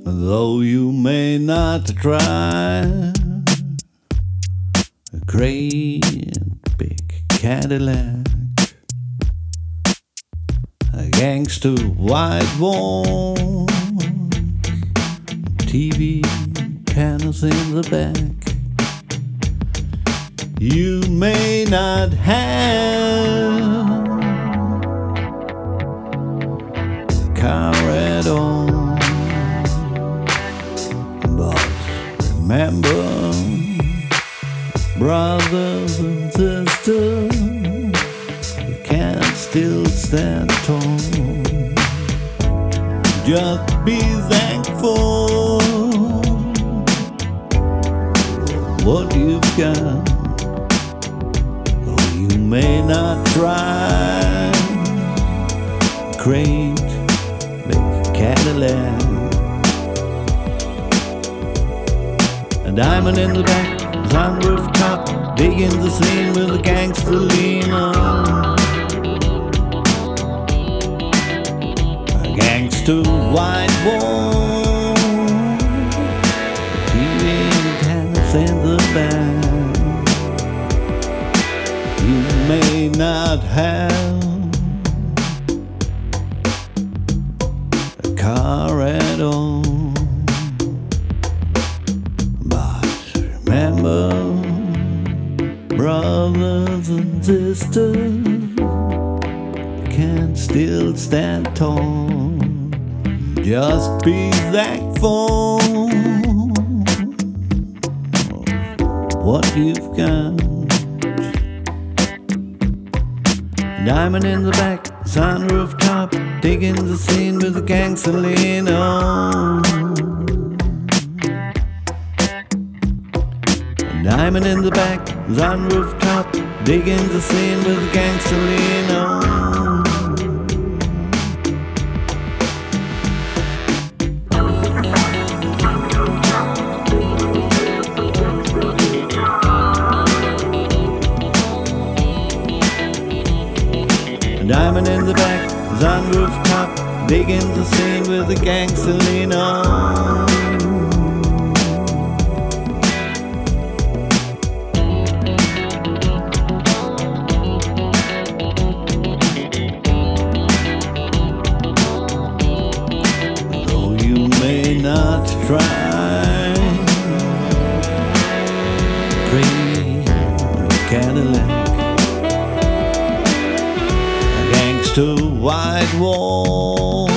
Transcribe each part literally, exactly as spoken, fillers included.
Though you may not try, a great big Cadillac, a gangster white wall, T V panels in the back. You may not have a car at all, but remember, brothers and sisters, you can still stand tall. Just be thankful for what you've got. Though you may not try, great big Cadillac, a diamond in the back, sunroof top, digging the scene with a gangster lean on. A gangster white wall, T V panels in the back. You may not have a car at all, remember, brothers and sisters, can still stand tall. Just be thankful for what you've got. Diamond in the back, sunroof top, digging the scene with a gangster lean on. Diamond in the back, sunroof top, digging the scene with a gangster lean on. Diamond in the back, sunroof top, digging the scene with a gangster lean on. Not try, great Cadillac, a gangster white wall,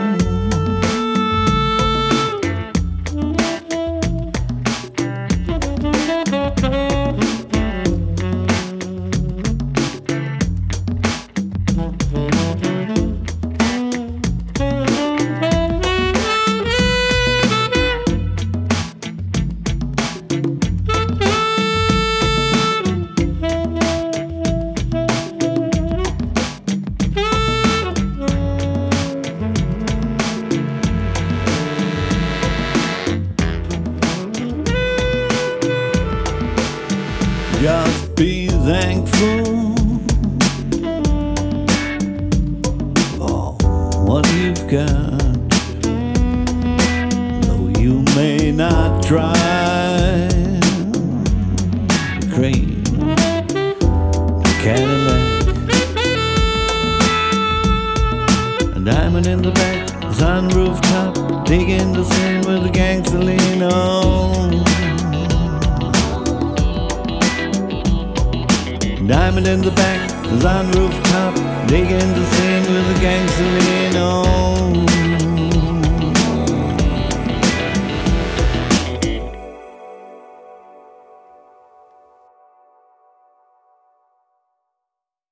just be thankful for what you've got. Though you may not try, great Cadillac, a diamond in the back, sunroof top, digging the scene with a gangster lean on. Diamond in the back, sunroof top, digging the scene with a gangster lean on.